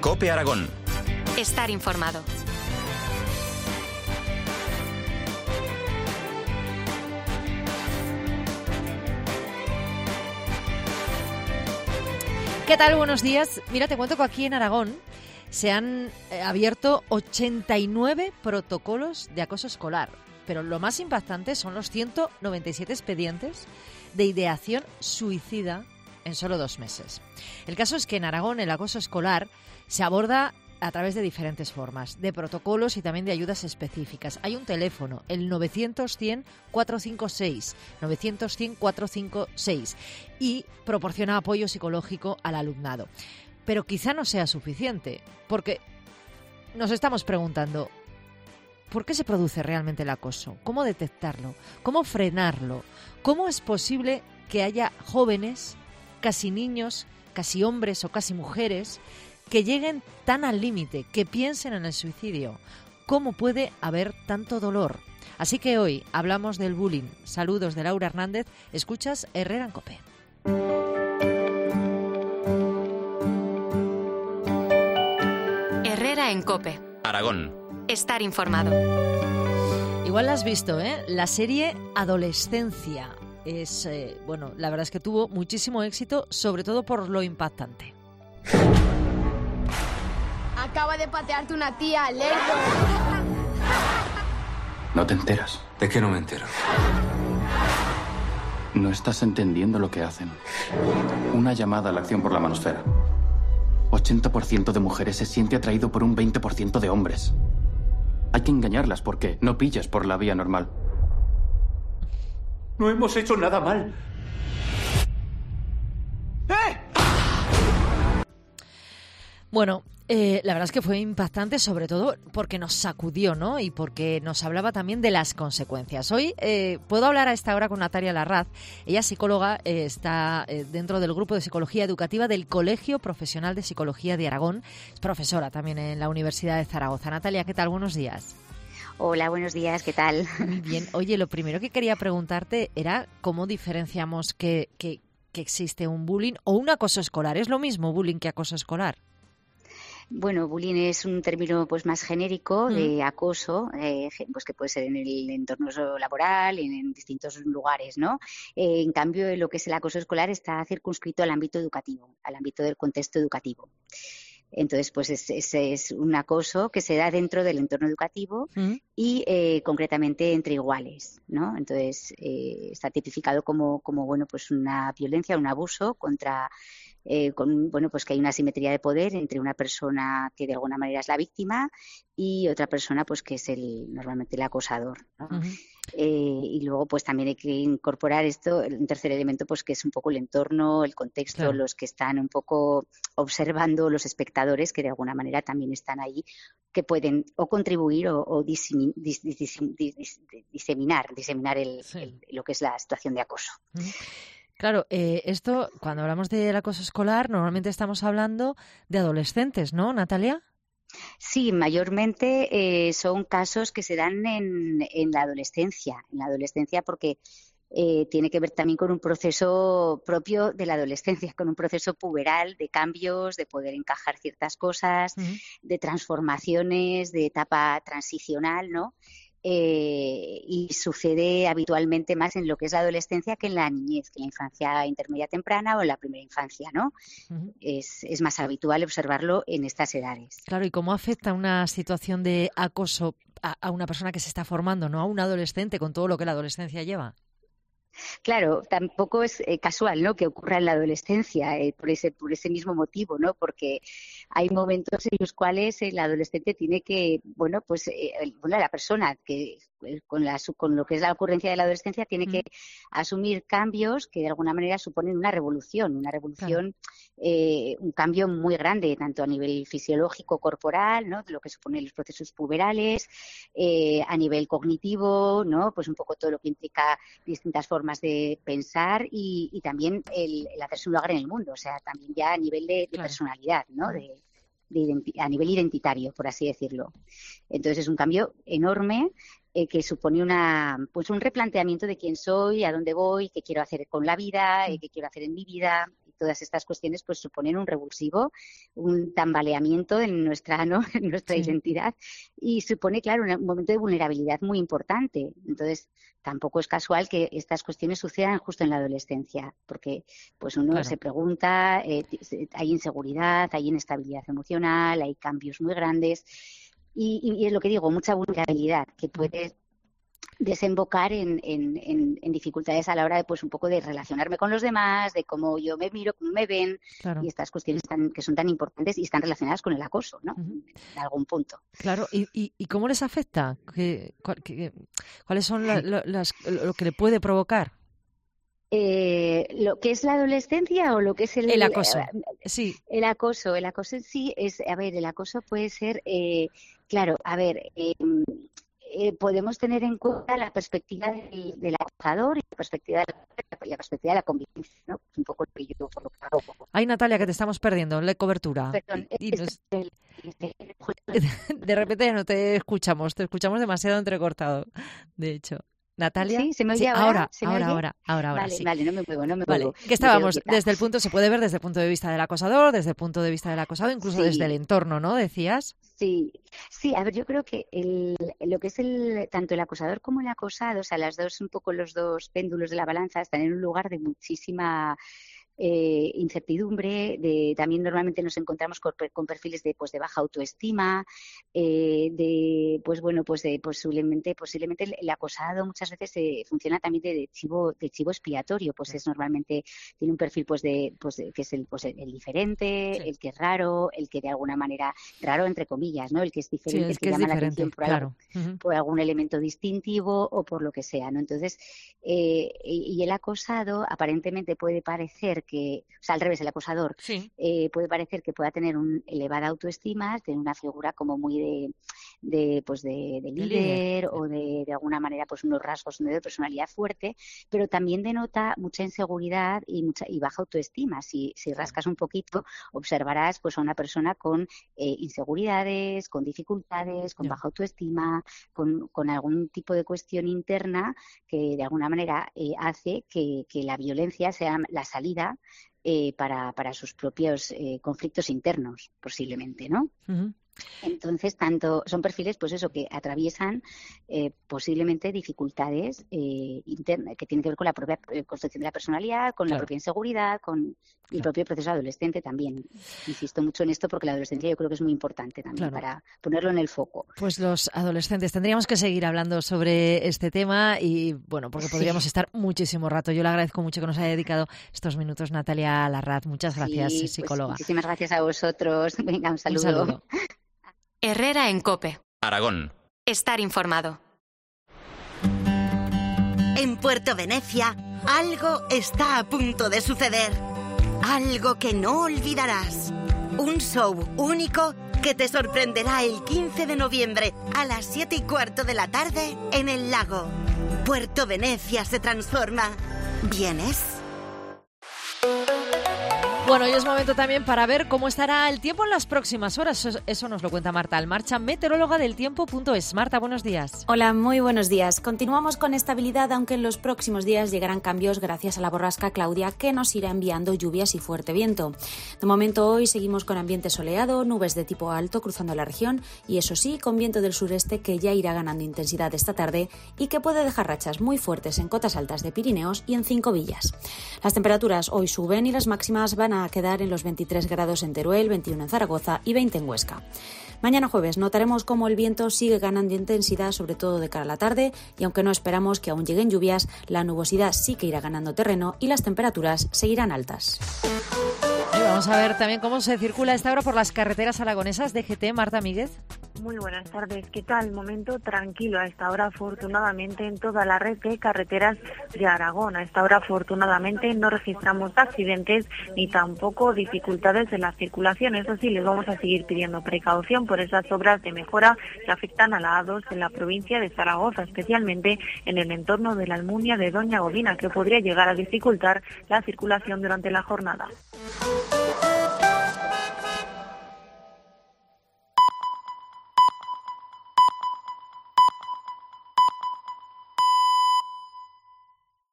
COPE Aragón. Estar informado. ¿Qué tal? Buenos días. Mira, te cuento que aquí en Aragón se han abierto 89 protocolos de acoso escolar, pero lo más impactante son los 197 expedientes de ideación suicida en solo 2 meses. El caso es que en Aragón el acoso escolar se aborda a través de diferentes formas, de protocolos y también de ayudas específicas. Hay un teléfono, el 900-100-456, 900-100-456, y proporciona apoyo psicológico al alumnado. Pero quizá no sea suficiente, porque nos estamos preguntando, ¿por qué se produce realmente el acoso? ¿Cómo detectarlo? ¿Cómo frenarlo? ¿Cómo es posible que haya jóvenes, casi niños, casi hombres o casi mujeres, que lleguen tan al límite, que piensen en el suicidio? ¿Cómo puede haber tanto dolor? Así que hoy hablamos del bullying. Saludos de Laura Hernández. Escuchas Herrera en COPE. Herrera en COPE. Aragón. Estar informado. Igual la has visto, ¿eh? La serie Adolescencia. Es, bueno, la verdad es que tuvo muchísimo éxito, sobre todo por lo impactante. Acaba de patearte una tía, lerdo. ¿No te enteras? ¿De qué no me entero? No estás entendiendo lo que hacen. Una llamada a la acción por la manosfera. 80% de mujeres se siente atraído por un 20% de hombres. Hay que engañarlas porque no pillas por la vía normal. No hemos hecho nada mal. Bueno, la verdad es que fue impactante, sobre todo porque nos sacudió, ¿no? Y porque nos hablaba también de las consecuencias. Hoy puedo hablar a esta hora con Natalia Larraz. Ella es psicóloga, está dentro del grupo de psicología educativa del Colegio Profesional de Psicología de Aragón. Es profesora también en la Universidad de Zaragoza. Natalia, ¿qué tal? Buenos días. Hola, buenos días, ¿qué tal? Muy bien. Oye, lo primero que quería preguntarte era cómo diferenciamos que existe un bullying o un acoso escolar. ¿Es lo mismo bullying que acoso escolar? Bueno, bullying es un término pues más genérico de acoso, pues que puede ser en el entorno laboral, en distintos lugares, ¿no? En cambio, lo que es el acoso escolar está circunscrito al ámbito educativo, al ámbito del contexto educativo. Entonces, pues es un acoso que se da dentro del entorno educativo y concretamente entre iguales, ¿no? Entonces, está tipificado como bueno, pues una violencia, un abuso contra pues que hay una asimetría de poder entre una persona que de alguna manera es la víctima y otra persona pues que es normalmente el acosador, ¿no? Y luego pues también hay que incorporar un tercer elemento pues que es un poco el entorno, el contexto, claro. Los que están un poco observando, los espectadores que de alguna manera también están ahí, que pueden o contribuir o diseminar lo que es la situación de acoso. Claro, esto, cuando hablamos del acoso escolar, normalmente estamos hablando de adolescentes, ¿no, Natalia? Sí, mayormente son casos que se dan en la adolescencia porque tiene que ver también con un proceso propio de la adolescencia, con un proceso puberal de cambios, de poder encajar ciertas cosas, de transformaciones, de etapa transicional, ¿no? Y sucede habitualmente más en lo que es la adolescencia que en la niñez, que en la infancia intermedia temprana o en la primera infancia, ¿no? Es más habitual observarlo en estas edades. Claro, ¿y cómo afecta una situación de acoso a una persona que se está formando, ¿no? A un adolescente con todo lo que la adolescencia lleva? Claro, tampoco es casual, ¿no?, que ocurra en la adolescencia por ese mismo motivo, ¿no? Porque hay momentos en los cuales el adolescente tiene que, la persona que con lo que es la ocurrencia de la adolescencia tiene que asumir cambios que de alguna manera suponen una revolución, claro. Un cambio muy grande, tanto a nivel fisiológico, corporal, ¿no?, de lo que suponen los procesos puberales, a nivel cognitivo, ¿no?, pues un poco todo lo que implica distintas formas de pensar y también el hacerse un lugar en el mundo, o sea, también ya a nivel de claro. personalidad, ¿no?, a nivel identitario, por así decirlo. Entonces es un cambio enorme que supone un replanteamiento de quién soy, a dónde voy, qué quiero hacer con la vida, qué quiero hacer en mi vida. todas estas cuestiones pues suponen un revulsivo, un tambaleamiento en nuestra, ¿no? en nuestra identidad, y supone, claro, un momento de vulnerabilidad muy importante. Entonces, tampoco es casual que estas cuestiones sucedan justo en la adolescencia, porque pues uno se pregunta, hay inseguridad, hay inestabilidad emocional, hay cambios muy grandes, y es lo que digo, mucha vulnerabilidad que puede desembocar en dificultades a la hora de pues un poco de relacionarme con los demás, de cómo yo me miro, cómo me ven, y estas cuestiones que son tan importantes y están relacionadas con el acoso, ¿no? En algún punto. Claro, ¿y cómo les afecta? ¿Cuáles son lo que le puede provocar? Lo que es la adolescencia o lo que es el acoso. Sí. El acoso en sí es, el acoso puede ser, podemos tener en cuenta la perspectiva del acosador y la perspectiva de la convivencia, ¿no? Un poco lo que yo coloco. Ay, Natalia, que te estamos perdiendo la cobertura. Perdón, de repente ya no te escuchamos demasiado entrecortado, de hecho. Natalia. Sí, se me oye ahora. Ahora, sí. Vale, no me muevo. Que estábamos se puede ver desde el punto de vista del acosador, desde el punto de vista del acosado, incluso desde el entorno, ¿no? Decías. Sí, a ver, yo creo que lo que es tanto el acosador como el acosado, o sea, los dos péndulos de la balanza están en un lugar de muchísima incertidumbre, también normalmente nos encontramos con perfiles de baja autoestima, posiblemente el acosado muchas veces funciona también de chivo expiatorio, pues es normalmente tiene un perfil que es el diferente, el que es raro, el que de alguna manera raro entre comillas, ¿no? El que es diferente, el que llama la atención por algún elemento distintivo o por lo que sea, ¿no? Entonces, y el acosado aparentemente puede parecer al revés, el acosador puede parecer que pueda tener una elevada autoestima, tener una figura como muy de líder o de alguna manera pues unos rasgos de personalidad fuerte, pero también denota mucha inseguridad y baja autoestima. Si rascas un poquito, observarás pues a una persona con inseguridades, con dificultades, con baja autoestima, con algún tipo de cuestión interna que de alguna manera hace que la violencia sea la salida para sus propios conflictos internos, posiblemente, ¿no? Uh-huh. Entonces, son perfiles, pues eso, que atraviesan posiblemente dificultades internas que tienen que ver con la propia construcción de la personalidad, con la propia inseguridad, con el propio proceso adolescente también. Insisto mucho en esto porque la adolescencia yo creo que es muy importante también para ponerlo en el foco. Pues los adolescentes, tendríamos que seguir hablando sobre este tema y, bueno, porque podríamos estar muchísimo rato. Yo le agradezco mucho que nos haya dedicado estos minutos Natalia Larraz. Muchas gracias, psicóloga. Pues muchísimas gracias a vosotros. Venga, un saludo. Un saludo. Herrera en COPE. Aragón. Estar informado. En Puerto Venecia, algo está a punto de suceder. Algo que no olvidarás. Un show único que te sorprenderá el 15 de noviembre a las 7:15 de la tarde en el lago. Puerto Venecia se transforma. ¿Vienes? Bueno, y es momento también para ver cómo estará el tiempo en las próximas horas. Eso nos lo cuenta Marta Almarcha, meteoróloga del tiempo.es. Marta, buenos días. Hola, muy buenos días. Continuamos con estabilidad, aunque en los próximos días llegarán cambios gracias a la borrasca Claudia, que nos irá enviando lluvias y fuerte viento. De momento hoy seguimos con ambiente soleado, nubes de tipo alto cruzando la región y eso sí, con viento del sureste que ya irá ganando intensidad esta tarde y que puede dejar rachas muy fuertes en cotas altas de Pirineos y en Cinco Villas. Las temperaturas hoy suben y las máximas van a quedar en los 23 grados en Teruel, 21 en Zaragoza y 20 en Huesca. Mañana jueves notaremos cómo el viento sigue ganando intensidad, sobre todo de cara a la tarde, y aunque no esperamos que aún lleguen lluvias, la nubosidad sí que irá ganando terreno y las temperaturas seguirán altas. Y vamos a ver también cómo se circula a esta hora por las carreteras aragonesas. DGT, Marta Míguez. Muy buenas tardes. ¿Qué tal? Momento tranquilo a esta hora, afortunadamente, en toda la red de carreteras de Aragón. A esta hora, afortunadamente, no registramos accidentes ni tampoco dificultades en la circulación. Eso sí, les vamos a seguir pidiendo precaución por esas obras de mejora que afectan a la A2 en la provincia de Zaragoza, especialmente en el entorno de la Almunia de Doña Godina, que podría llegar a dificultar la circulación durante la jornada.